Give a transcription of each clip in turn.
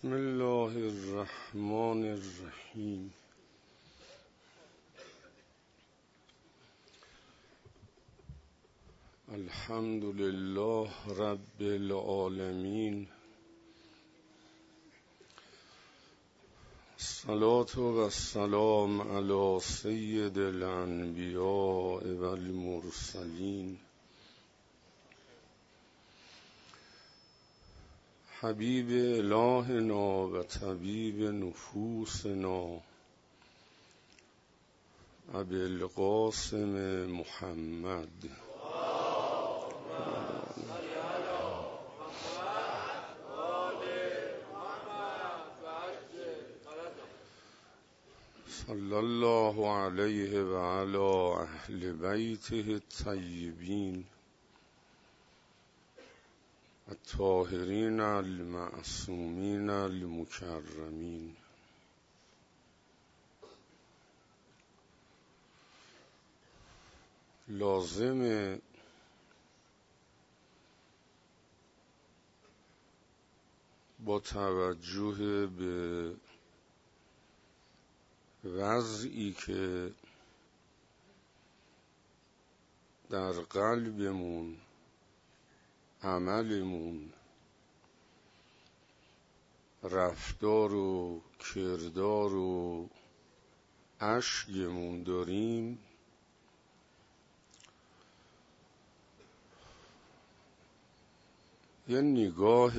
بسم الله الرحمن الرحیم. الحمد لله رب العالمین. الصلاة و السلام علی سید الانبیاء و المرسلین حبیب الهنا و طبیب نفوسنا ابی القاسم محمد. صلی الله علیه و علی اهل بیته الطیبین الطاهرین المعصومین المکرمین. لازم با توجه به وضعی که در قلبمون، عملمون، رفتار و کردار و اشکمون داریم، یه نگاه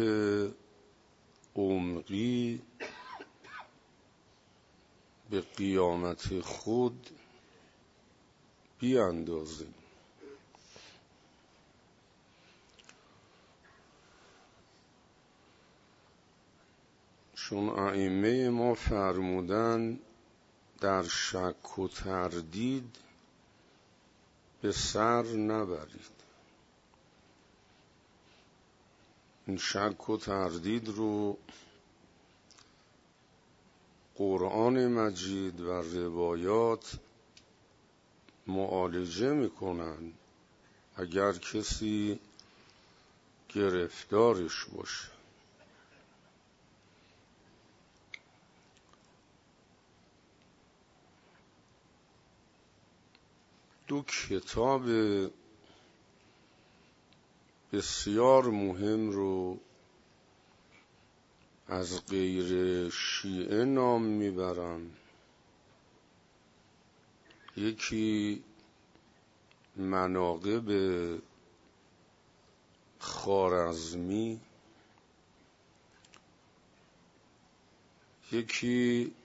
عمقی به قیامت خود بیاندازیم. چون ائمه ما فرمودن در شک و تردید به سر نبرید. این شک و تردید رو قرآن مجید و روایات معالجه میکنن اگر کسی گرفتارش باشه. دو کتاب بسیار مهم رو از غیر شیعه نام میبرم. یکی مناقب خوارزمی، یکی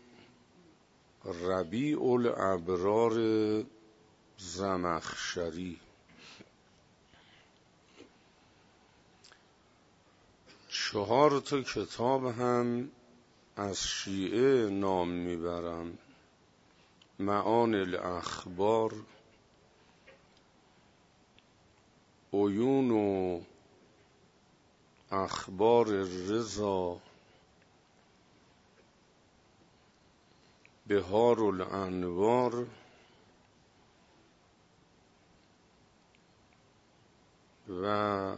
ربیع الابرار زمخشری. 4 کتاب هم از شیعه نام میبرم: معانی الاخبار، عیون و اخبار الرضا، بهار الانوار و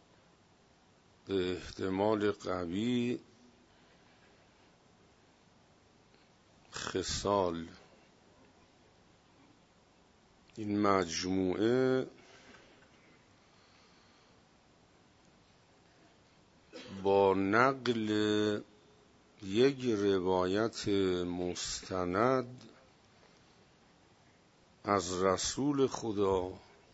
به احتمال قوی خصال. این مجموعه با نقل یک روایت مستند از رسول خدا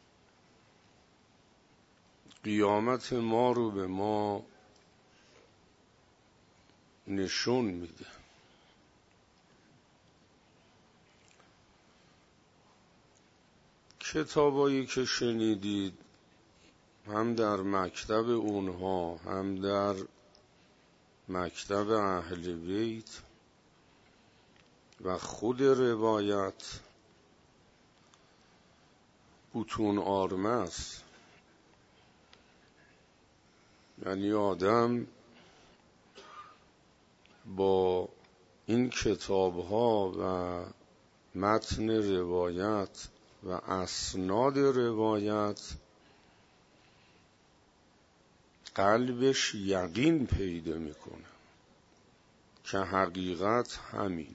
قیامت ما رو به ما نشون میده. کتابایی که شنیدید هم در مکتب اونها هم در مکتب اهل بیت و خود روایت بطون آرمه است. یعنی آدم با این کتاب‌ها و متن روایت و اسناد روایت قلبش یقین پیدا میکنه. که حقیقت همینه.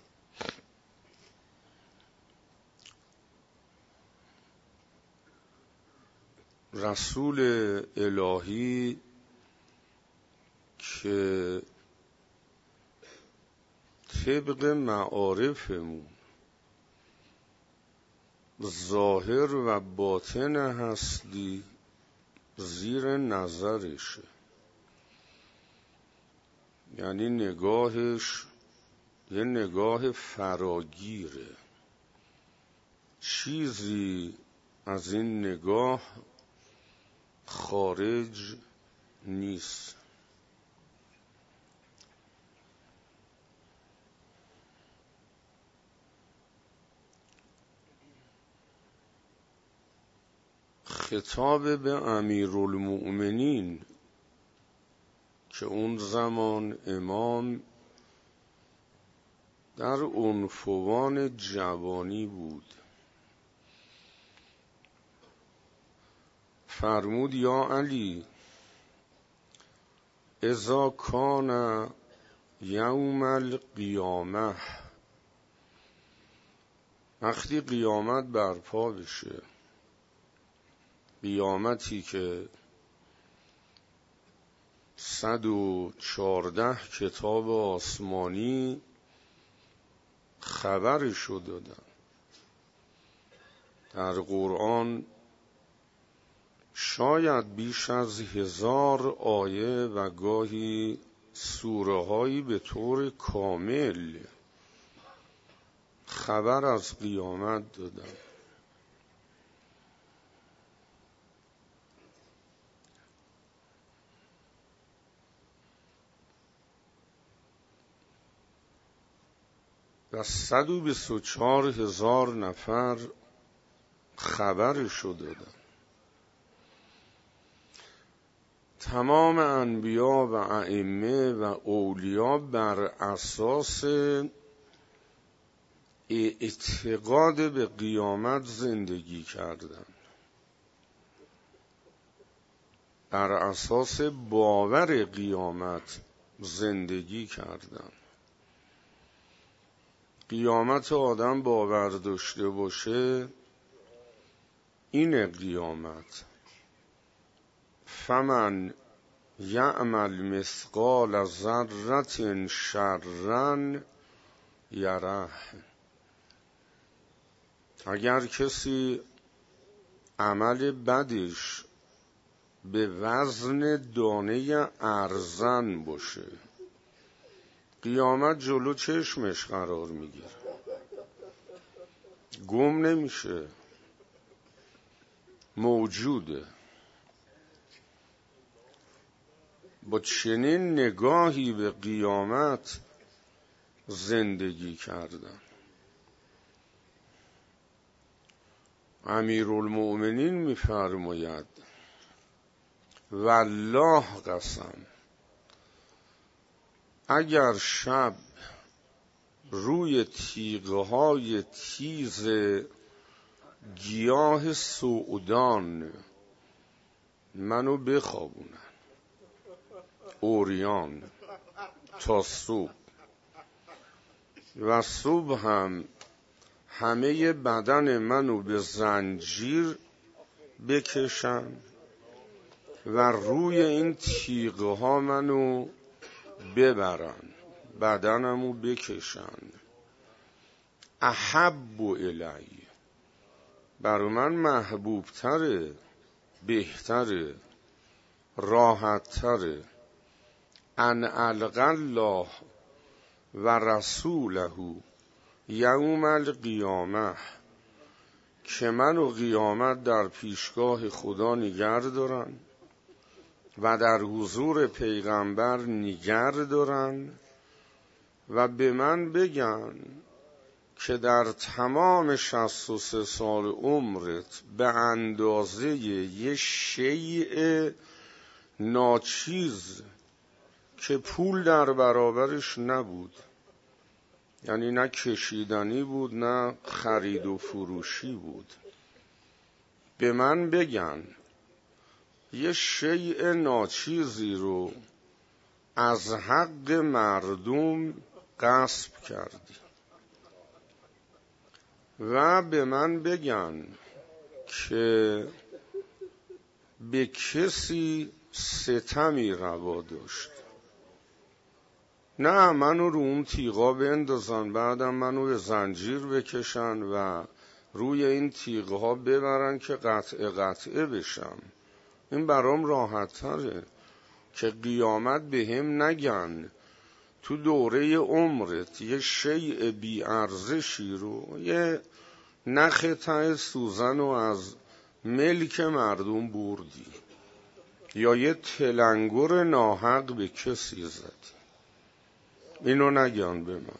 رسول الهی که طبق معارفمون ظاهر و باطن هستی زیر نظرشه، یعنی نگاهش یه نگاه فراگیره، چیزی از این نگاه خارج نیست. خطاب به امیرالمؤمنین که اون زمان امام در عنفوان جوانی بود، فرمود یا علی اذا کان یوم القیامه، وقتی قیامت برپا بشه، قیامتی که 114 کتاب آسمانی خبرشو دادن، در قرآن شاید بیش از 1000 آیه و گاهی سوره هایی به طور کامل خبر از قیامت دادن. و 124,000 نفر خبرشو دادن. تمام انبیا و ائمه و اولیا بر اساس اعتقاد به قیامت زندگی کردند، بر اساس باور قیامت زندگی کردند. قیامت آدم باور داشته باشه، این قیامت. فمن یعمل مثقال ذرة شرا یره، اگر کسی عمل بدش به وزن دانه ارزن باشه، قیامت جلو چشمش قرار میگیره، گم نمیشه، موجوده. با چنین نگاهی به قیامت زندگی کردن. امیرالمؤمنین میفرماید والله قسم، اگر شب روی تیغهای تیز گیاه سعودان منو بخوابونن اوریان تا صبح، و صبح هم همه بدن منو به زنجیر بکشن و روی این تیغه ها منو ببرن، بدنمو بکشن، احب الی، برای من محبوب تره، بهتره، راحت تره، ان القی الله و رسوله یوم القیامه، که من و قیامت در پیشگاه خدا نگر دارن و در حضور پیغمبر نگر دارن و به من بگن که در تمام 63 سال عمرت به اندازه یه شیء ناچیز که پول در برابرش نبود، یعنی نه کشیدنی بود نه خرید و فروشی بود، به من بگن یه شیء ناچیزی رو از حق مردم غصب کردی و به من بگن که به کسی ستمی روا داشت، نه منو رو اون تیغا بندازن، بعدم منو به زنجیر بکشن و روی این تیغها ببرن که قطعه بشم. این برام راحت تره که قیامت به هم نگن تو دوره عمرت یه شیء بی ارزشی رو، یه نخ ته سوزن رو از ملک مردم بردی یا یه تلنگر ناحق به کسی زدی. اینو نگن به من.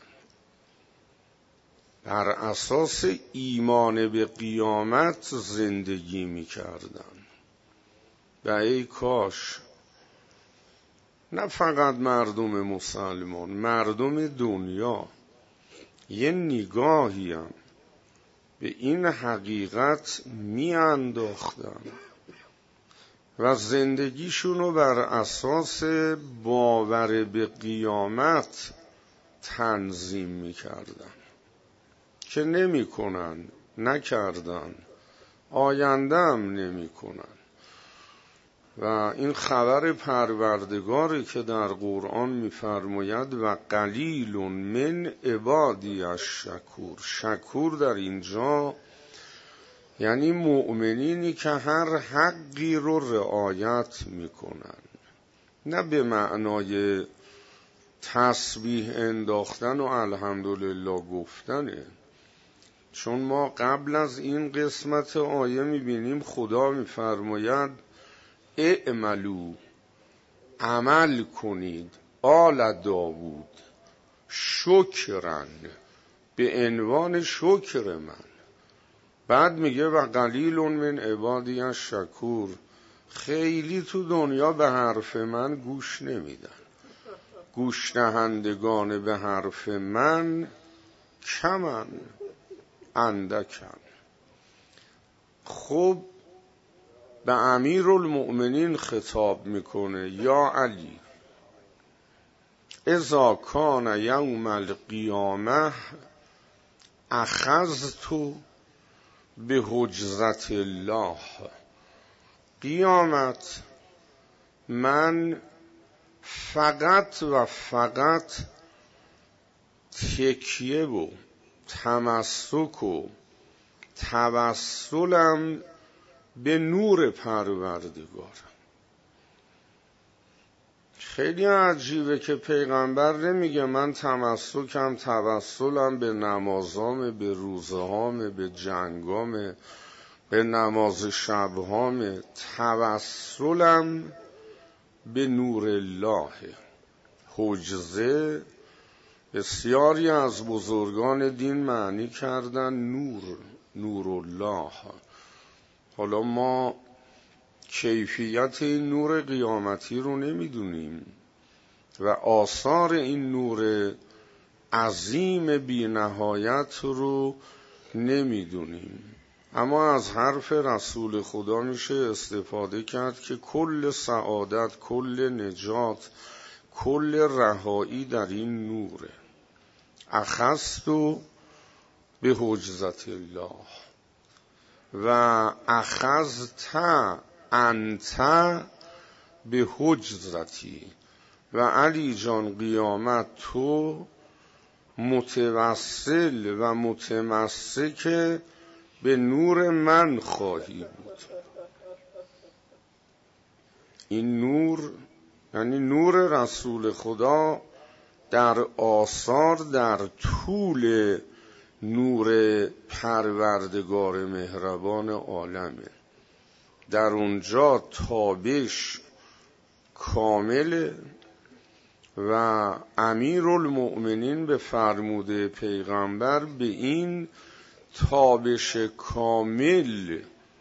بر اساس ایمان به قیامت زندگی می‌کردن. و ای کاش نه فقط مردم مسلمان، مردم دنیا یه نگاهی هم به این حقیقت میانداختن و زندگیشونو بر اساس باور به قیامت تنظیم میکردن که نمیکنن، نکردن، آینده هم نمیکنن. و این خبر پروردگاری که در قرآن میفرماید و قلیل من عبادی الشکور. شکور در اینجا یعنی مؤمنینی که هر حقی رو رعایت میکنن، نه به معنای تسبیح انداختن و الحمدلله گفتنه. چون ما قبل از این قسمت آیه میبینیم خدا میفرماید اعملوا، عمل کنید، آل داوود شکرن، به عنوان شکر من. بعد میگه و قلیل من عبادی الشکور. خیلی تو دنیا به حرف من گوش نمیدن، گوش دهندگان به حرف من کمن، اندکن. خب به امیرالمؤمنین خطاب میکنه یا علی اذا کان یوم القیامه اخذت به حجزت الله. قیامت من فقط و فقط تکیه و تمسک و توسلم به نور پروردگارم. خیلی عجیبه که پیغمبر نمیگه من تمسکم، توسلم به نمازام، به روزهام، به جنگام، به نماز شبهام. توسلم به نور الله. حجزه بسیاری از بزرگان دین معنی کردن نور الله. حالا ما کیفیت این نور قیامتی رو نمیدونیم و آثار این نور عظیم بی نهایت رو نمیدونیم، اما از حرف رسول خدا میشه استفاده کرد که کل سعادت، کل نجات، کل رهایی در این نوره. اخذت به حجزت الله و اخذت انت به حجزتی. و علی جان قیامت تو متوسل و متمسک به نور من خواهی بود. این نور یعنی نور رسول خدا در آثار در طول نور پروردگار مهربان عالمه. در اونجا تابش کامله و امیرالمؤمنین به فرموده پیغمبر به این تابش کامل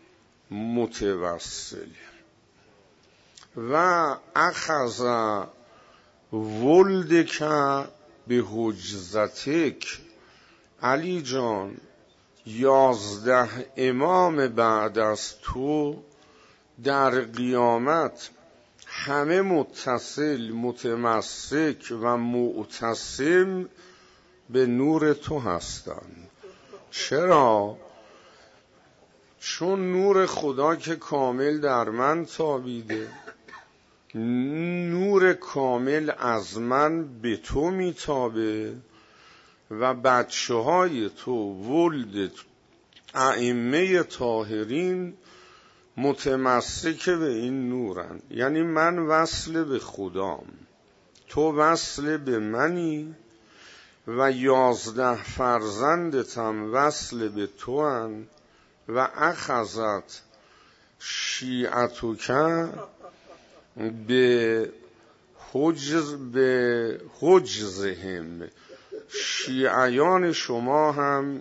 متوسل. و اخذ ولدک به حجزتک. علی جان 11 امام بعد از تو در قیامت همه متصل، متمسک و معتصم به نور تو هستند. چرا؟ چون نور خدا که کامل در من تابیده، نور کامل از من به تو میتابه و بچه های تو، ولد ائمه طاهرین متمسک به این نورن. یعنی من وصل به خدام، تو وصل به منی و 11 فرزندتم وصل به تو هن و اخذت شیعتک به حجزهم، شیعیان شما هم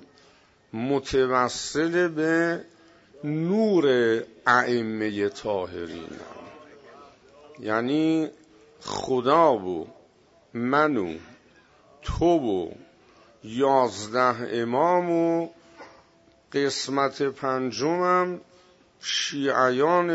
متوسل به نور ائمه طاهرین هم. یعنی خدا و من و تو و 11 امام و قسمت پنجمم شیعیان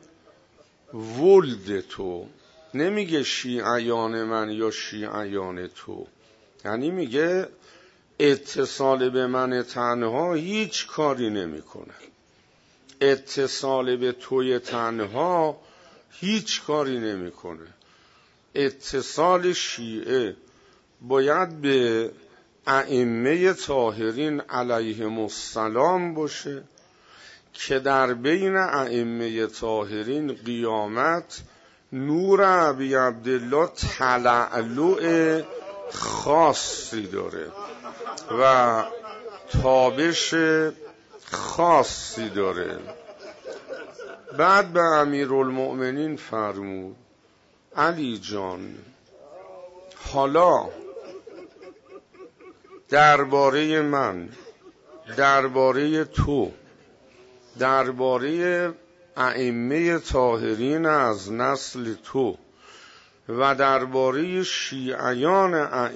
ولد تو. نمیگه شیعیان من یا شیعیان تو، یعنی میگه اتصال به من تنها هیچ کاری نمیکنه، اتصال به توی تنها هیچ کاری نمیکنه. اتصال شیعه باید به ائمه طاهرین علیهم السلام باشه که در بین ائمه طاهرین قیامت نور ابی عبدالله تلألؤ خاصی داره و تابش خاصی داره. بعد به امیرالمؤمنین فرمود علی جان، حالا درباره من، درباره تو، درباره ائمه طاهرین از نسل تو و درباره شیعیان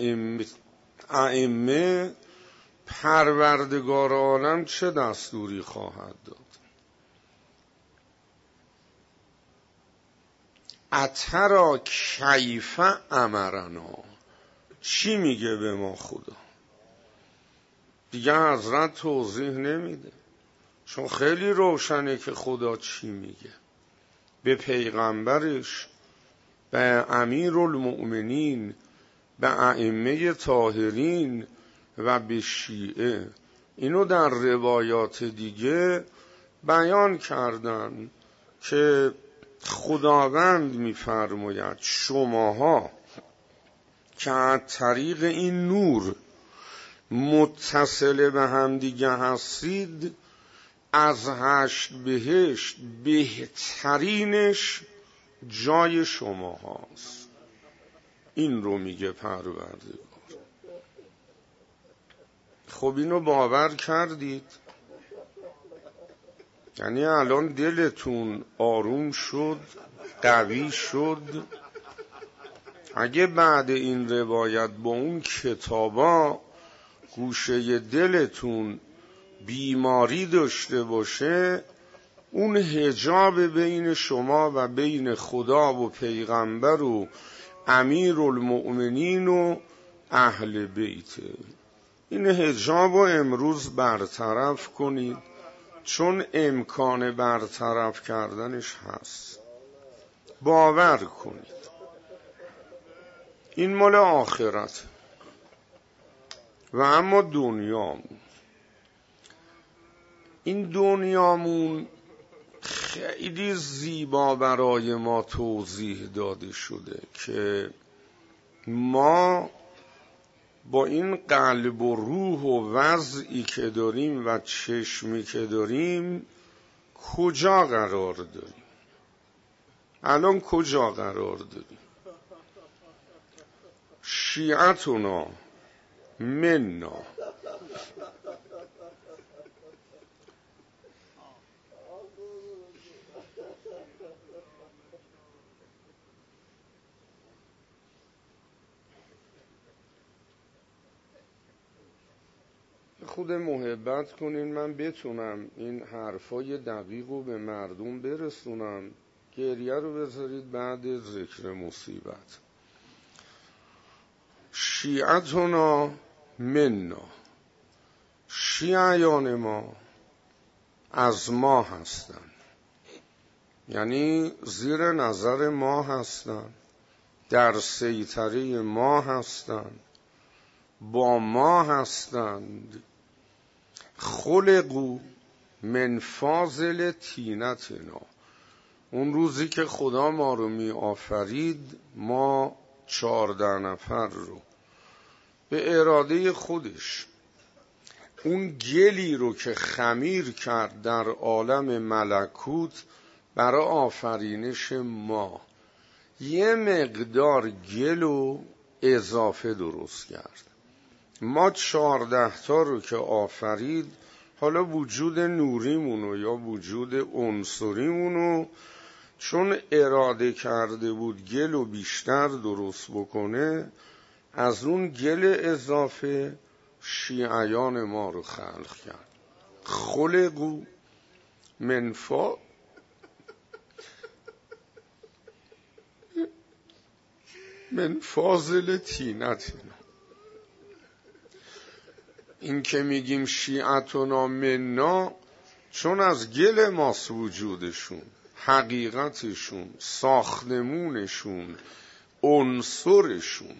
ائمه پروردگار عالم چه دستوری خواهد داد؟ اترا کیف امرنا، چی میگه به ما خدا؟ دیگه حضرت توضیح نمیده، چون خیلی روشنه که خدا چی میگه به پیغمبرش، به امیرالمؤمنین، به ائمه طاهرین و به شیعه. اینو در روایات دیگه بیان کردن که خداوند میفرماید شماها که از طریق این نور متصل به هم دیگه هستید، از 8 بهشت بهترینش جای شما هاست. این رو میگه پروردگار. خب اینو باور کردید؟ یعنی الان دلتون آروم شد، قوی شد؟ اگه بعد این روایت با اون کتابا گوشه دلتون بیماری داشته باشه، اون حجاب بین شما و بین خدا و پیغمبر و امیرالمؤمنین و اهل بیته، این حجاب رو امروز برطرف کنید، چون امکان برطرف کردنش هست. باور کنید این مال آخرت. و اما دنیامون، این دنیامون خیلی زیبا برای ما توضیح داده شده که ما با این قلب و روح و وضعی که داریم و چشمی که داریم کجا قرار داریم؟ الان کجا قرار داریم؟ شیعتنا منا، خود محبت کنین من بتونم این حرفای دقیق رو به مردم برسونم گریه رو بذارید بعد ذکر مصیبت. شیعتنا منا، شیعیان ما از ما هستن، یعنی زیر نظر ما هستن، در سیطره ما هستند، با ما هستند. خلقو من فاضل طینتنا، اون روزی که خدا ما رو می آفرید، ما 14 نفر رو به اراده خودش اون گلی رو که خمیر کرد در عالم ملکوت برای آفرینش ما، یه مقدار گل و اضافه درست کرد. ما 14 تا رو که آفرید، حالا وجود نوریمونو یا وجود عنصریمونو چون اراده کرده بود گل و بیشتر درست بکنه، از اون گل اضافه شیعیان ما رو خلق کرد. خلقو من فاضل طینتنا. این که میگیم شیعتنا منا، چون از گل ماست وجودشون، حقیقتشون، ساختمونشون، عنصرشون.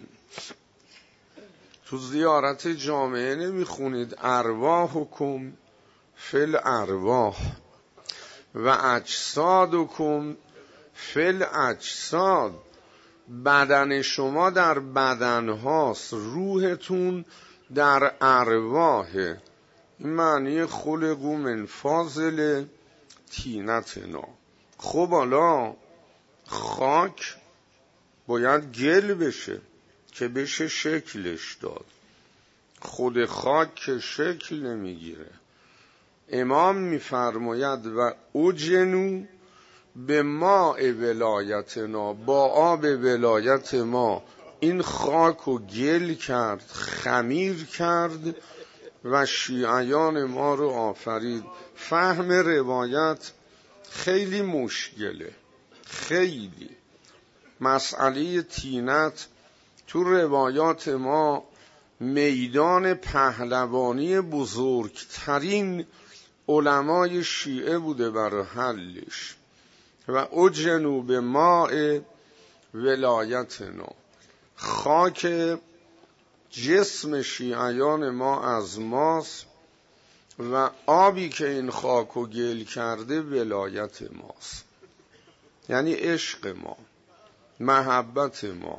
تو زیارت جامعه نمیخونید ارواحکم فی الارواح و اجسادکم فی الاجساد، بدن شما در بدن هاست، روحتون در ارواحه. این معنی خلقو من فاضل طینتنا. خب حالا خاک باید گل بشه که بشه شکلش داد. خود خاک که شکل نمیگیره. امام میفرماید و اوجنو به ماء ولایتنا، با آب ولایت ما این خاک رو گل کرد، خمیر کرد و شیعیان ما رو آفرید. فهم روایت خیلی مشکله، خیلی. مسئله طینت تو روایات ما میدان پهلوانی بزرگترین علمای شیعه بوده برای حلش. و اوجنو به ماء ولایتنا، خاک جسم شیعیان ما از ماست و آبی که این خاک و گل کرده ولایت ماست، یعنی عشق ما، محبت ما،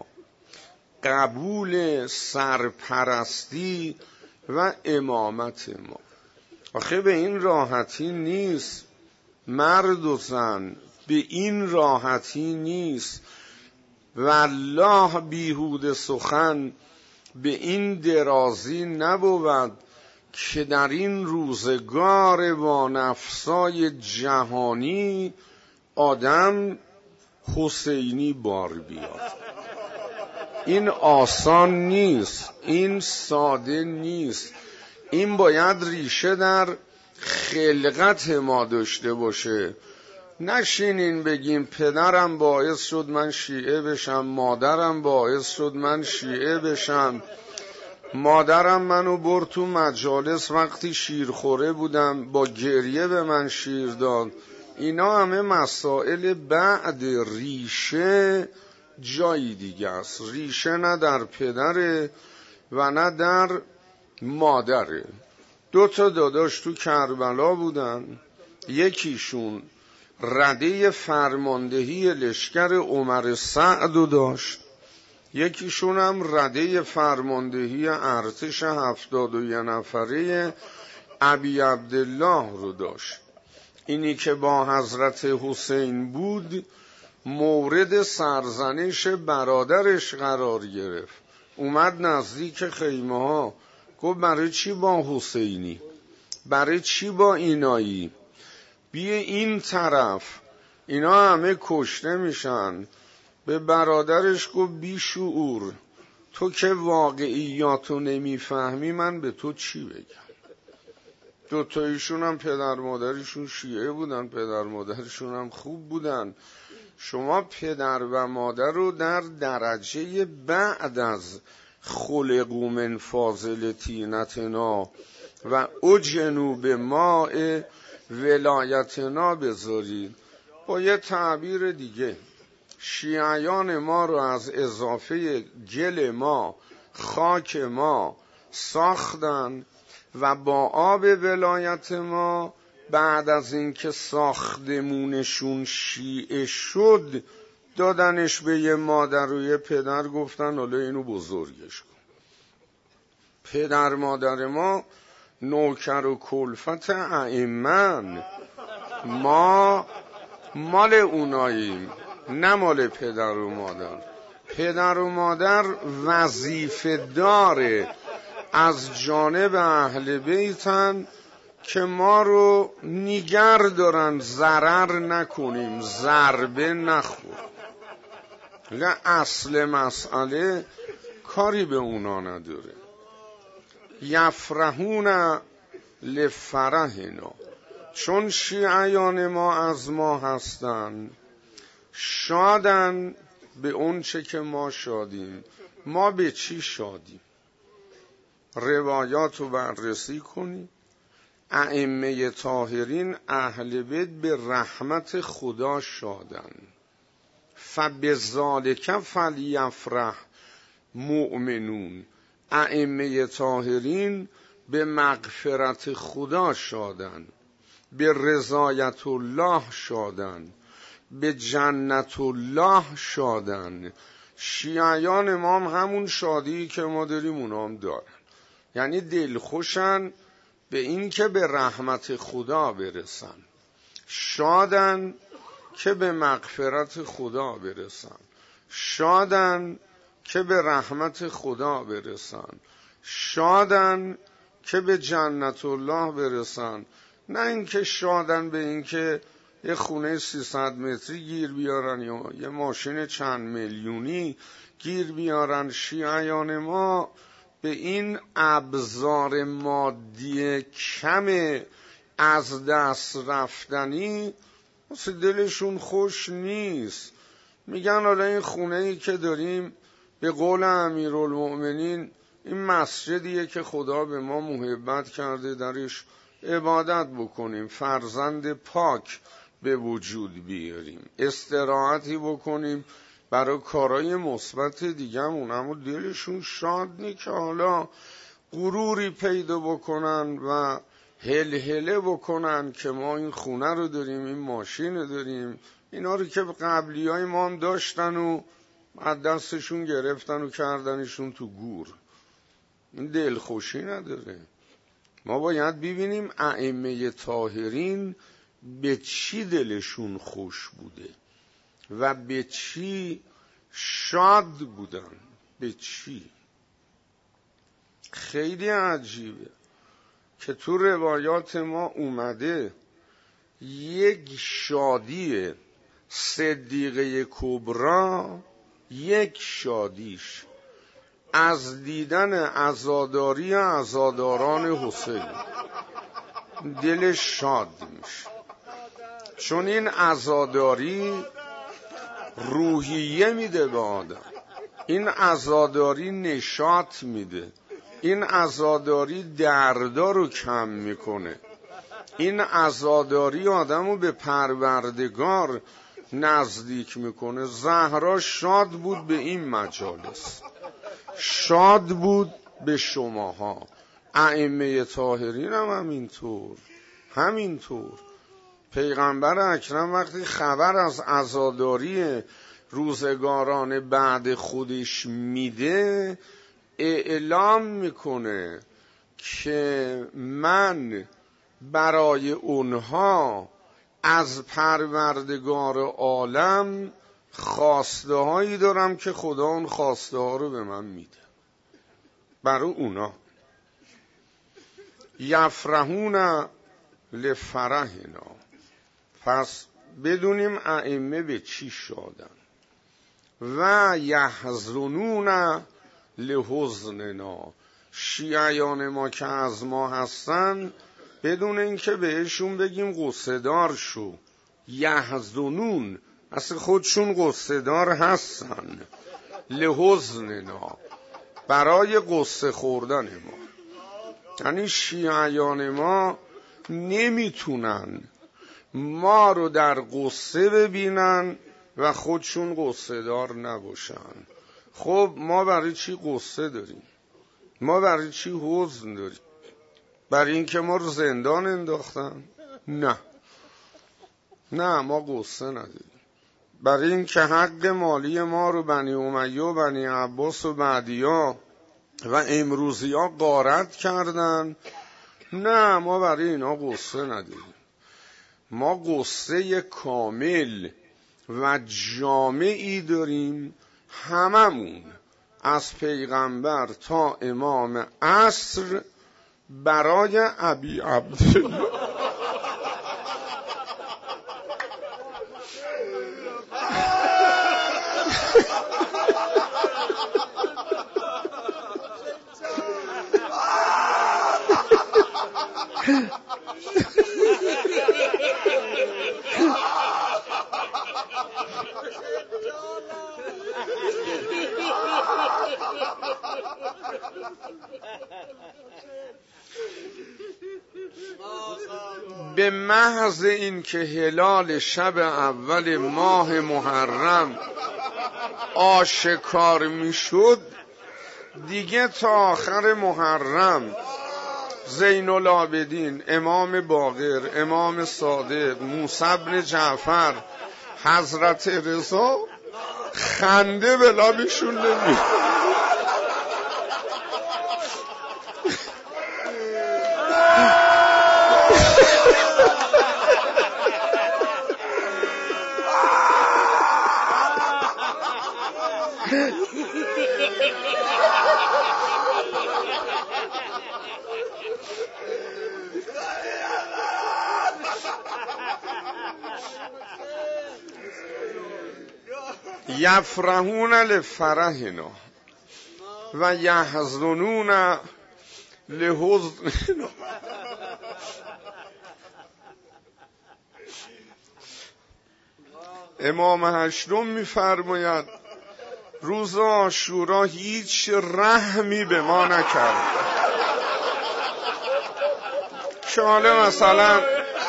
قبول سرپرستی و امامت ما. آخه به این راحتی نیست، مرد و زن به این راحتی نیست. والله بیهوده سخن به این درازی نبود که در این روزگار وانفسای جهانی آدم حسینی بار بیاد. این آسان نیست، این ساده نیست. این باید ریشه در خلقت ما داشته باشه. نشینین بگیم پدرم باعث شد من شیعه بشم، مادرم باعث شد من شیعه بشم، مادرم منو برد تو مجالس وقتی شیرخوره بودم با گریه به من شیر داد. اینا همه مسائل بعد. ریشه جایی دیگه است. ریشه نه در پدره و نه در مادره. 2 تا داداش تو کربلا بودن، یکیشون رده فرماندهی لشکر عمر سعد داشت، یکیشون هم رده فرماندهی ارتش 71 نفره ابی عبدالله رو داشت. اینی که با حضرت حسین بود مورد سرزنش برادرش قرار گرفت. اومد نزدیک خیمه ها، گفت برای چی با حسینی؟ برای چی با اینایی؟ بیا این طرف، اینا همه کشته میشن. به برادرش گفت بی شعور، تو که واقعیاتو نمیفهمی من به تو چی بگم؟ 2 تایشون هم پدر مادرشون شیعه بودن، پدر مادرشون هم خوب بودن. شما پدر و مادر رو در درجه بعد از خلقوا من فاضل طینتنا و اجنوا بماء ولایتنا بذارید. با یه تعبیر دیگه، شیعیان ما رو از اضافه گل ما، خاک ما ساختن و با آب ولایت ما بعد از اینکه ساختمونشون شیعه شد دادنش به یه مادر و یه پدر، گفتن حالا اینو بزرگش کن. پدر مادر ما نوکر و کلفت ائمن، ما مال اوناییم نه مال پدر و مادر. پدر و مادر وظیفه داره از جانب اهل بیتن که ما رو نیگر دارن ضرر نکنیم، ضربه نخور. اصل مسئله کاری به اونا نداره. یفرحون لفرحنا، چون شیعیان ما از ما هستن شادن به اون چه که ما شادیم. ما به چی شادیم؟ روایات رو بررسی کنیم. ائمه طاهرین اهل بیت به رحمت خدا شادن. فبذالک فلیفرح مؤمنون، ائمه طاهرین به مغفرت خدا شادن، به رضایت الله شادن، به جنت الله شادن. شیعیان ما هم همون شادی که ما داریم اونا هم دارن، یعنی دلخوشن به این که به رحمت خدا برسن، شادن که به مغفرت خدا برسن، شادن که به رحمت خدا برسن، شادن که به جنت الله برسن. نه اینکه شادن به اینکه یه خونه 300 متری گیر بیارن یا یه ماشین چند میلیونی گیر بیارن. شیعیان ما به این ابزار مادی کم از دست رفتنی واسه دلشون خوش نیست. میگن حالا این خونه‌ای که داریم به قول امیرالمؤمنین این مسجدیه که خدا به ما محبت کرده درش عبادت بکنیم، فرزند پاک به وجود بیاریم، استراحتی بکنیم برای کارهای مثبت دیگه‌مون. اما دلشون شاد نی که حالا غروری پیدا بکنن و هلهله بکنن که ما این خونه رو داریم، این ماشین رو داریم، اینا رو که قبلیای ما هم داشتن و از دستشون گرفتن و کردنشون تو گور. این دلخوشی نداره. ما باید ببینیم ائمه طاهرین به چی دلشون خوش بوده و به چی شاد بودن. به چی؟ خیلی عجیبه که تو روایات ما اومده یک شادی صدیقه کبرا، یک شادیش از دیدن عزاداری عزاداران حسین دلش شاد میشه، چون این عزاداری روحیه میده به آدم، این عزاداری نشاط میده، این عزاداری دردا رو کم میکنه، این عزاداری آدمو به پروردگار نزدیک میکنه. زهرا شاد بود به این مجالس، شاد بود به شماها. ائمه طاهرین هم همینطور. پیغمبر اکرم وقتی خبر از عزاداری روزگاران بعد خودش میده اعلام میکنه که من برای اونها از پروردگار عالم خواسته هایی دارم که خدا اون خواسته ها رو به من میده. برای اونا یفرحون لفرحنا. پس بدونیم ائمه به چی شادن. و یحزنون لحزننا، شیعیان ما که از ما هستن بدون اینکه بهشون بگیم قصه دار شو، یحزنون اصل خودشون قصه دار هستن، لحزننا، برای قصه خوردن ما. یعنی شیعیان ما نمیتونن ما رو در قصه ببینن و خودشون قصه دار نباشن. خب ما برای چی قصه داریم؟ ما برای چی حزن داریم؟ برای اینکه ما رو زندان انداختن؟ نه ما قصه نداریم. برای اینکه حق مالی ما رو بنی امیه و بنی عباس و بعدیا و امروزیا غارت کردن؟ نه ما برای اینا قصه نداریم. ما قصه کامل و جامعی داریم، هممون از پیغمبر تا امام عصر، برای ابی عبدالله. به محض این که هلال شب اول ماه محرم آشکار میشد، دیگه تا آخر محرم زین العابدین، امام باقر، امام صادق، موسی بن جعفر، حضرت رضا خنده به لبشون نمیاد. یفرحون لفرحنا و یحزنون لحزننا. امام هشتم میفرماید روز عاشورا هیچ رحمی به ما نکرد. که حالا مثلا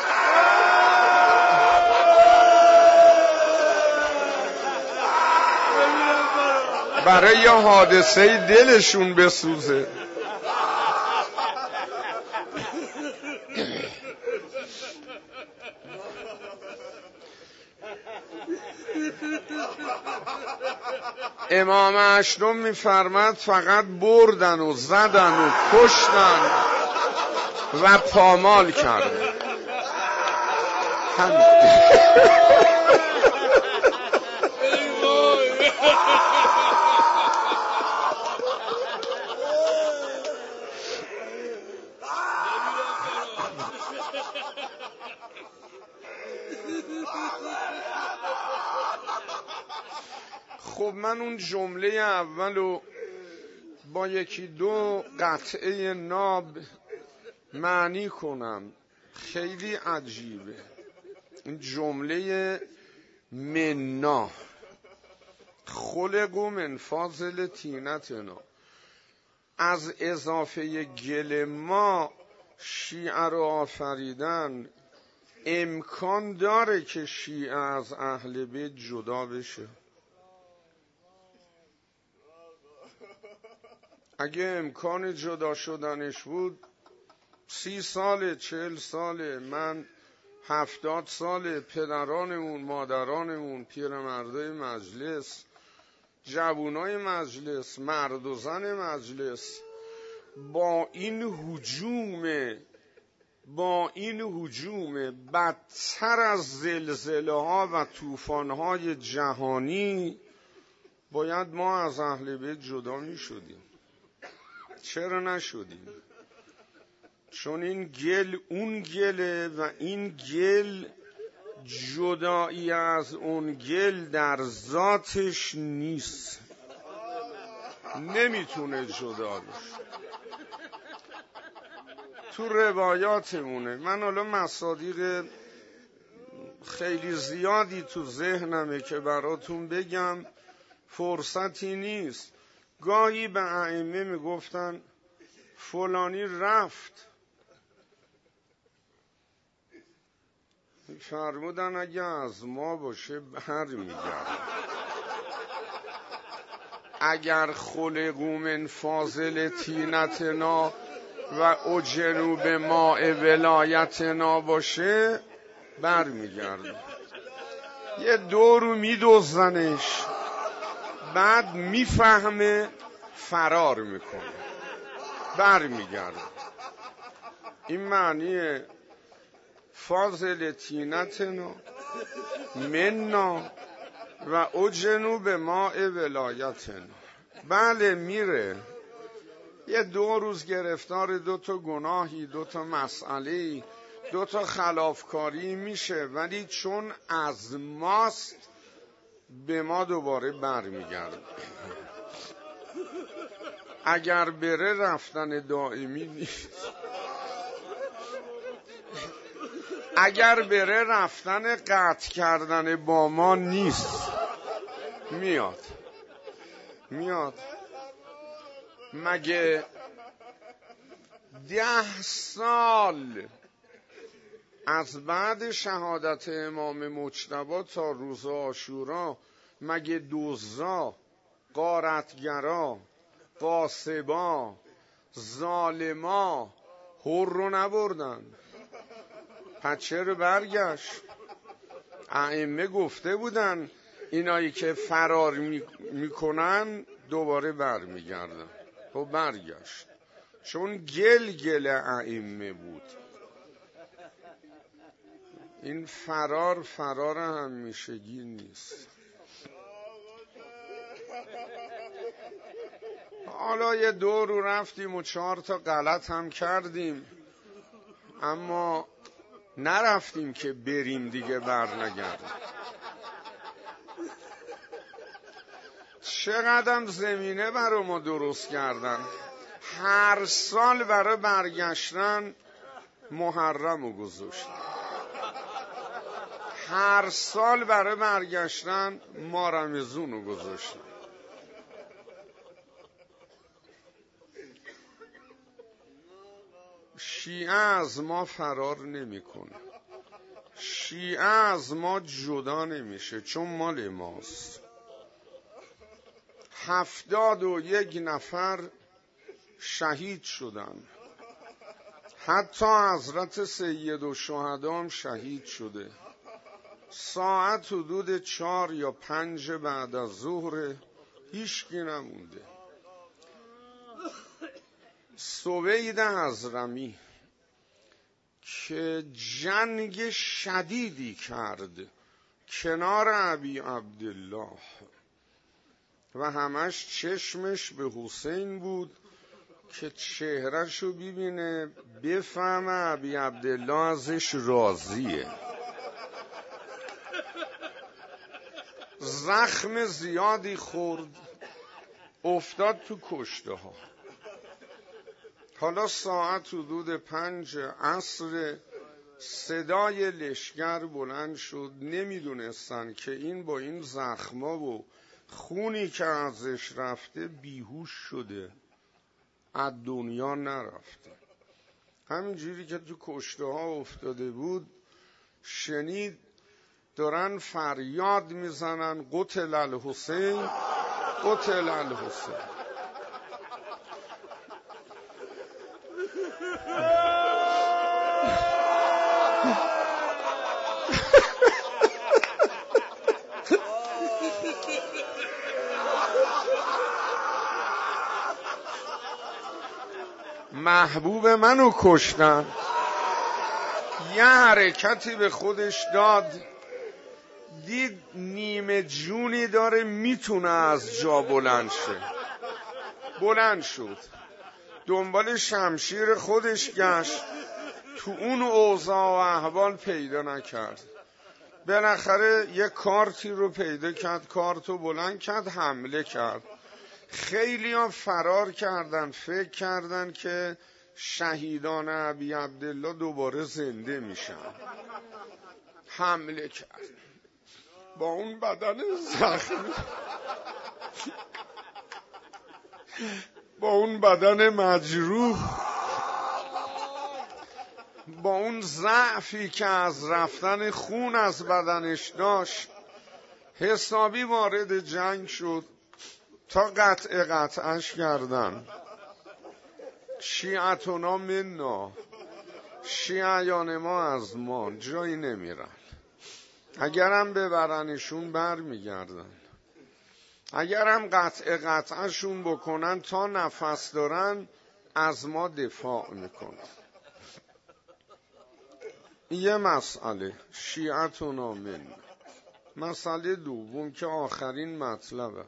برای یه حادثه دلشون بسوزه. امام هشتم میفرماد فقط بردن و زدن و کشتن و پامال کردن. خب من اون جمله اولو با یکی دو قطعه ناب معنی کنم. خیلی عجیبه این جمله منا، خلقو من فاضل طینتنا، از اضافه گل ما شیعه رو آفریدن. امکان داره که شیعه از اهل بیت جدا بشه؟ اگه امکان جدا شدنش بود 30 ساله، 40 ساله، من 70 ساله، پدرانمون، مادرانمون، پیرمردای مجلس، جوانای مجلس، مرد و زن مجلس، با این هجوم بدتر از زلزله ها و طوفان های جهانی باید ما از اهل بیت جدا می شدیم. چرا نشدیم؟ چون این گل اون گله و این گل جدایی از اون گل در ذاتش نیست، نمیتونه جدا بشه. تو روایاتمونه. من حالا مصادیق خیلی زیادی تو ذهنمه که براتون بگم، فرصتی نیست. گاهی به ائمه میگفتن فلانی رفت، فرمودن اگه از ما باشه بر میگرد. اگر خلقو من فاضل طینتنا و اجروا بماء ولایتنا باشه بر میگرد. یه دورو میدوزنش، بعد میفهمه فرار میکنه، بر میگرد. این معنی فاضل طینتنا منا و اجنو به ماء ولایتنا. بله میره، یه 2 روز گرفتار 2 تا گناهی، 2 تا مسئله، 2 تا خلافکاری میشه، ولی چون از ماست به ما دوباره برمیگرده. اگر بره رفتن دائمی نیست، اگر بره رفتن قطع کردن با ما نیست، میاد. مگه 10 سال از بعد شهادت امام مجتبی تا روز عاشورا مگه دزدا، غارتگرا، غاصبا، ظالما حر رو نبردن؟ پس چرا برگشت؟ ائمه گفته بودن اینایی که فرار میکنن دوباره برمیگردن. خب برگشت، چون گل ائمه بود. این فرار همیشگی نیست. حالا یه 2 رو رفتیم و 4 تا غلط هم کردیم، اما نرفتیم که بریم دیگه برنگردیم. چقدر زمینه برای ما درست کردن. هر سال برای برگشتن محرم رو گذاشتن، هر سال برای برگشتن ماه رمضان رو گذاشتن. شیعه از ما فرار نمیکنه، شیعه از ما جدا نمیشه، چون مال ماست. 71 نفر شهید شدن، حتی حضرت سیدالشهدا هم شهید شده. ساعت حدود 4 یا 5 بعد از ظهر، هیچکی نمونده. سوید حضرمی که جنگ شدیدی کرد کنار ابی عبدالله و همش چشمش به حسین بود که چهرهشو ببینه بفهمه ابی عبدالله ازش راضیه. زخم زیادی خورد، افتاد تو کشته ها. حالا ساعت حدود 5 عصر صدای لشگر بلند شد. نمیدونستن که این با این زخما و خونی که ازش رفته بیهوش شده، از دنیا نرفته. همینجوری که تو کشته ها افتاده بود، شنید دارن فریاد میزنن قتل الحسین، قتل الحسین. محبوب منو کشتن. یه حرکتی به خودش داد، دید نیمه جونی داره میتونه از جا بلند شه. بلند شد، دنبال شمشیر خودش گشت، تو اون اوضاع و احوال پیدا نکرد. بالاخره یه کارتی رو پیدا کرد، کارتو بلند کرد، حمله کرد. خیلی ها فرار کردن، فکر کردن که شهیدان ابی عبدالله دوباره زنده میشن. حمله کرد با اون بدن زخمی، با اون بدن مجروح، با اون ضعفی که از رفتن خون از بدنش داشت، حسابی وارد جنگ شد تا قطعش کردن. شیعتنا منا، شیعیان ما از ما جایی نمیرن، اگرم ببرنشون بر میگردن، اگرم قطعشون بکنن تا نفس دارن از ما دفاع میکنن. یه مسئله شیعتنا منا. مسئله دوم که آخرین مطلبه،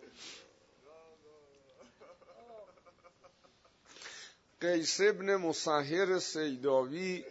قیس ابن مسهر سیداوی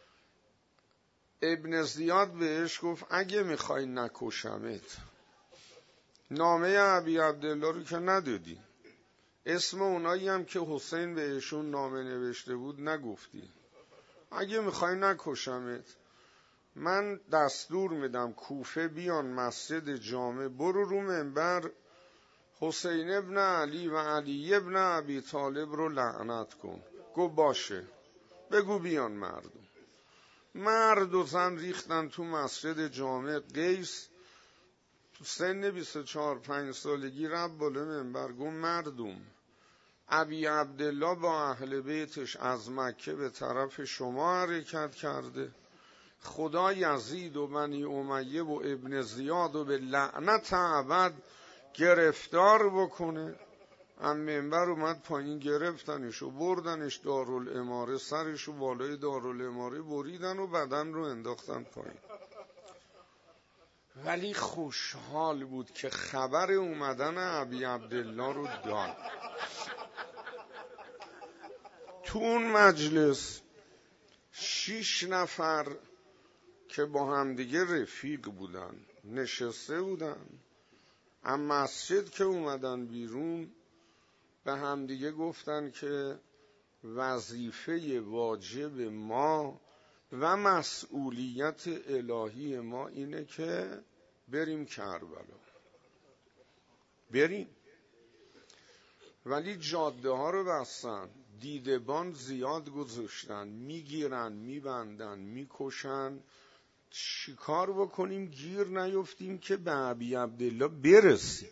ابن زیاد بهش گفت اگه میخوای نکشمت، نامه ابی عبدالله رو که ندادی، اسم اونایی هم که حسین بهشون نامه نوشته بود نگفتی، اگه میخوای نکشمت من دستور میدم کوفه بیان مسجد جامع، برو رو منبر حسین ابن علی و علی ابن ابی طالب رو لعنت کن. گفت باشه، بگو بیان مردم. مرد و زن ریختن تو مسجد جامع. قیس تو سن 24-25 سالگی رفت بالا منبر، گفت مردم، ابی عبدالله با اهل بیتش از مکه به طرف شما حرکت کرده، خدا یزید و بنی امیه و ابن زیاد و به لعنت ابد گرفتار بکنه. هم منبر اومد پایین، گرفتنش و بردنش دارالاماره، سرش و بالای دارالاماره بریدن و بدن رو انداختن پایین. ولی خوشحال بود که خبر اومدن ابی عبدالله رو داد. تو اون مجلس 6 نفر که با همدیگه رفیق بودن نشسته بودن، اما مسجد که اومدن بیرون به همدیگه گفتن که وظیفه واجب ما و مسئولیت الهی ما اینه که بریم کربلا، بریم. ولی جاده ها رو بستن، دیدبان زیاد گذاشتن، میگیرن، میبندن، میکشن. چیکار بکنیم گیر نیفتیم که به ابی عبدالله برسیم؟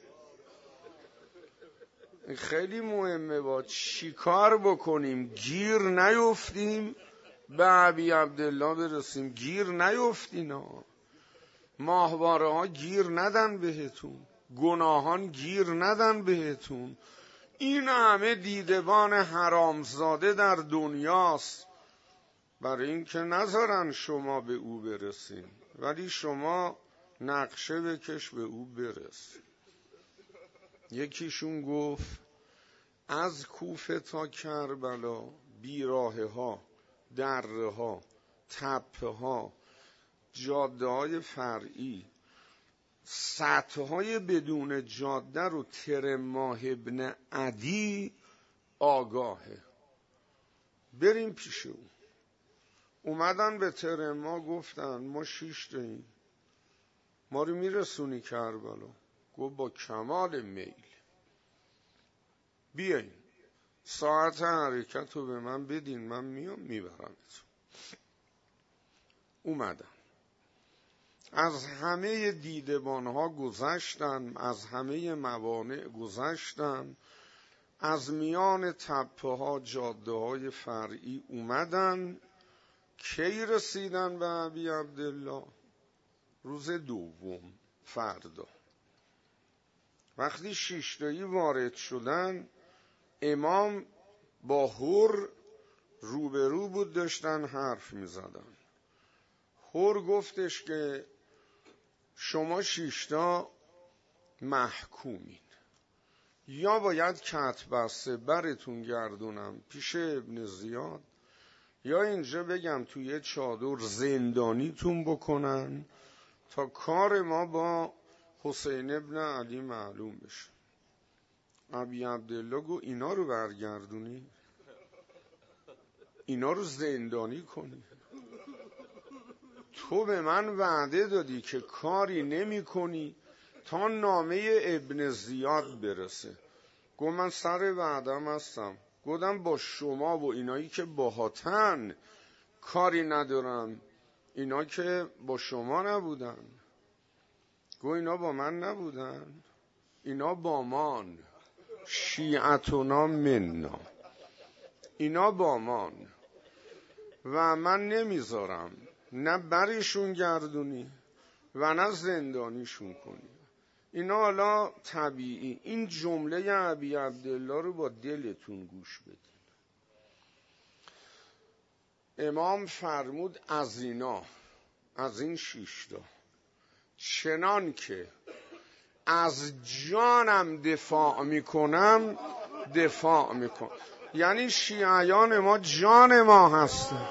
خیلی مهمه، با چیکار بکنیم گیر نیفتیم به ابی عبدالله برسیم. گیر نیفتینا، ماهواره ها گیر ندن بهتون، گناهان گیر ندن بهتون. این همه دیدبان حرامزاده در دنیاست برای این که نذارن شما به او برسین، ولی شما نقشه بکش به او برس. یکیشون گفت از کوفه تا کربلا بیراه ها، دره ها، تپه ها، جاده های فرعی، سطح های بدون جاده رو ترماه ابن عدی آگاهه، بریم پیش او. اومدن به ترماه گفتن ما 6 تاییم، ما رو میرسونی کربلا؟ گفت با کمال میل، بیاین ساعت حرکت رو به من بدین، من میام میبرمتون. اومدن، از همه دیدبانها گذشتن، از همه موانع گذشتن، از میان تپه ها، جاده های فرعی اومدن. کی رسیدن به ابی عبدالله؟ روز دوم، فردا. وقتی 6 تایی وارد شدن، امام با حر روبرو بود، داشتن حرف می زدن. حر گفتش که شما 6 تا محکومین، یا باید کتبسته برتون گردونم پیش ابن زیاد، یا اینجا بگم توی چادر زندانیتون بکنن تا کار ما با حسین ابن علی معلوم بشه. ابی عبدالله گو اینا رو برگردونی، اینا رو زندانی کنی؟ تو به من وعده دادی که کاری نمی کنی تا نامه ابن زیاد برسه. گفت من سر وعدم هستم. گفتم با شما و اینایی که باهاتن کاری ندارم، اینا که با شما نبودن. گفت اینا با من نبودن، اینا با مان، شیعتنا مننا، اینا با مان و من نمیذارم نه برشون گردونی و نه زندانیشون کنی. اینا حالا طبیعی. این جمله ابی عبدالله رو با دلتون گوش بدین. امام فرمود از اینا، از این 6 تا، چنان که از جانم دفاع میکنم دفاع میکنم. یعنی شیعیان ما جان ما هستن.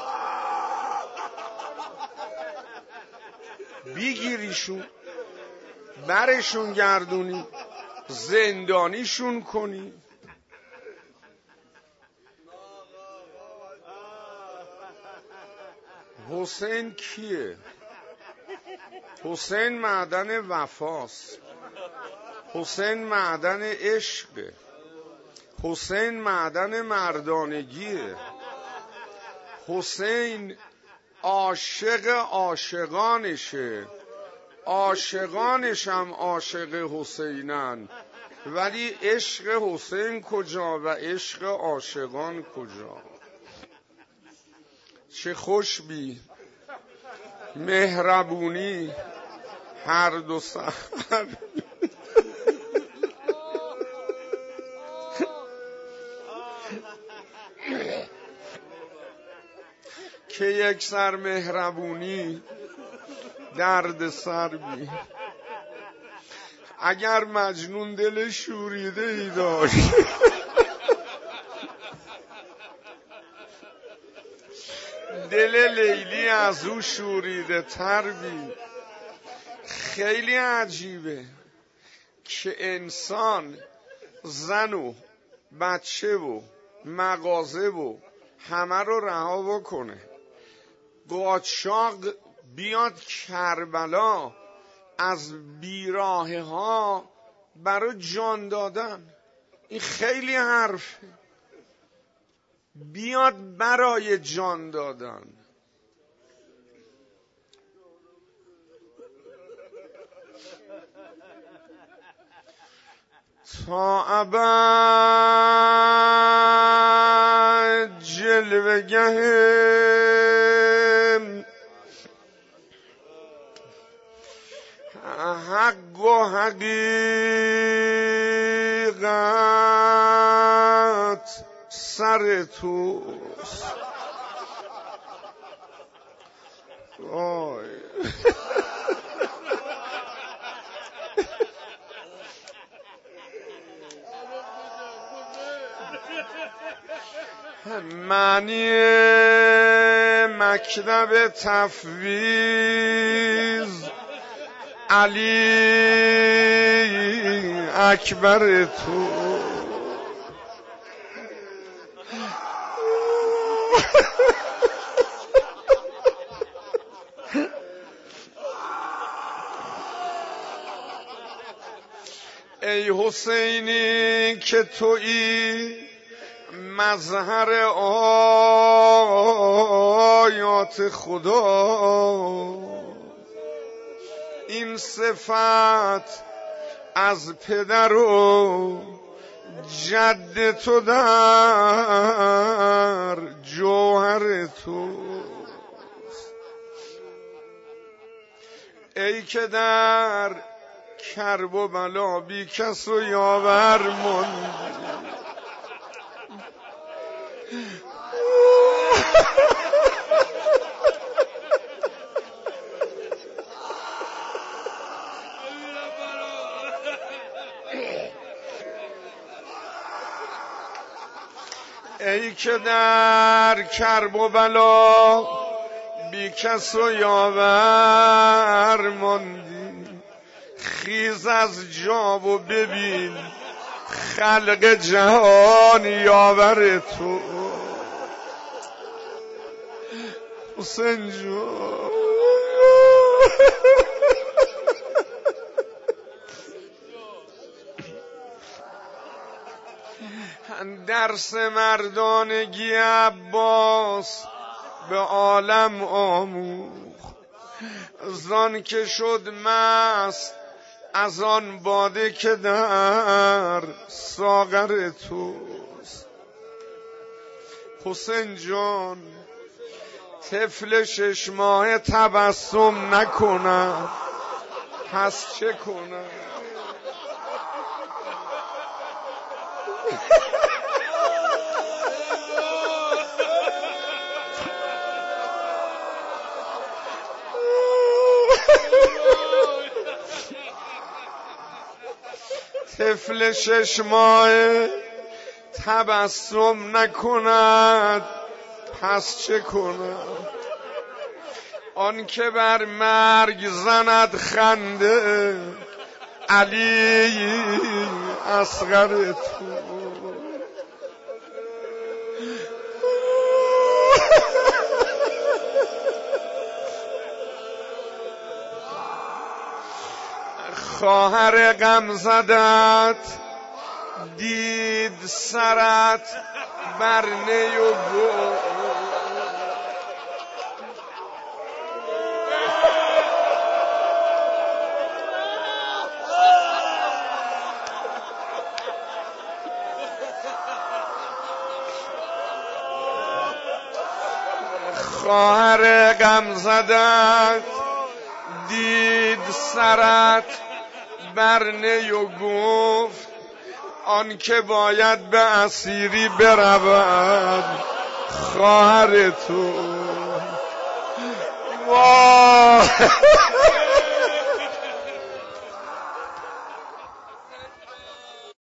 بگیریشون، برشون گردونی، زندانیشون کنی. حسین کیه؟ حسین معدن وفاست، حسین معدن عشقه، حسین معدن مردانگیه، حسین عاشق عاشقانشه، عاشقانش هم عاشق حسینن. ولی عشق حسین کجا و عشق عاشقان کجا؟ چه خوش بی مهربونی هر دو سر که یک سر مهربونی درد سر بی. اگر مجنون دل شوریده ای داشت دل لیلی از او شوریده تر بی. خیلی عجیبه که انسان زن و بچه و مغازه و همه رو رها بکنه، قاچاق بیاد کربلا از بیراهه ها برای جان دادن. این خیلی حرفه. بیاد برای جان دادن. تا ابد جلوه‌گه حق و حقیقت سر توست. معنی مکتب تفویض علی اکبر تو. ای حسینی که تویی مظهر آیات خدا، این صفت از پدر و جد تو در جوهر تو. ای که در کرب و بلا بی کس و یاور ماندی. ای که در کرب و بلا بی کس و یاور ماندی، خیز از جا و ببین خلق جهان یاور تو. حسین جان درس مردانگی عباس به عالم آموخت، زان که شد مست از آن باده که در ساغر توست. حسین جان طفل 6 ماه تبسم نکند، پس چه کند؟ طفل 6 ماه تبسم نکند، پس چه کند؟ آن که بر مرگ زند خنده، علی اصغر تو. خواهر غم زدت دید سرت بر نی و گل، خواهر غم زدت دید سرت بر نی و گفت، آن که باید به اسیری برود خواهر تو. وای